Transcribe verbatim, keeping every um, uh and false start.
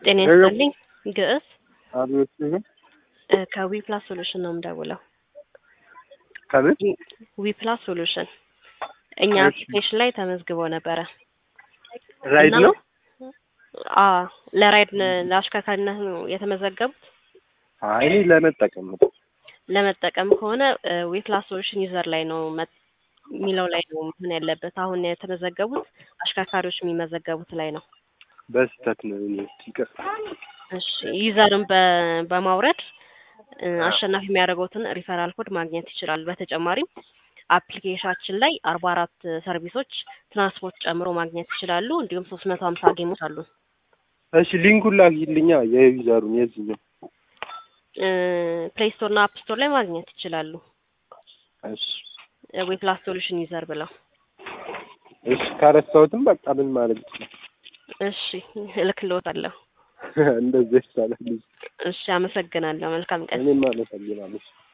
ጤና ይስጥልኝ ግዕዝ አብዮት ነው ከዊ ፕላስ ሶሉሽን ነው የምደውለው። ከምን ዊ ፕላስ ሶሉሽን እኛ አፕሊኬሽን ላይ ተመዝግበው ነበረ። ራይድ ነው? አዎ ለራይድ ለአሽከርካሪነት ነው የተመዘገቡት። አይ ለመጠቀም ነው። ለመጠቀም ከሆነ ዊ ፕላስ ሶሉሽን ዩዘር ላይ ነው ሚለው ላይ ነው ምን ያለበት። አሁን የተመዘገቡት አሽከርካሪዎች የሚመዘገቡት ላይ ነው። በስተት ነው እኔ ይቀር እሺ ዩዘርን በማውረድ አሸናፊ የሚያደርጉትን ሪፈራል ኮድ ማግኘት ይችላል። በተጨማሪም አፕሊኬሽናችን ላይ አርባ አራት ሰርቪሶች ትራንስፖርት ጨምሮ ማግኘት ይችላሉ። እንዲሁም ሶስት መቶ ሀምሳ ጌሞች አሉ። እሺ ሊንኩን ላኪልኛ የዩዘሩን የዚህኛው ፕሌይ ስቶር እና አፕ ስቶር ላይ ማግኘት ይችላሉ። እሺ ዊ ፕላስ ሶሉሽን ዩዘር ብለው። እሺ ካረሳሁትም በቃ ምን ማለት ነው? እሺ እልክልዎታለሁ። እንደዚህ ይቻላል። እሺ አመሰግናለሁ። መልካም ቀን። እኔም አመሰግናለሁ።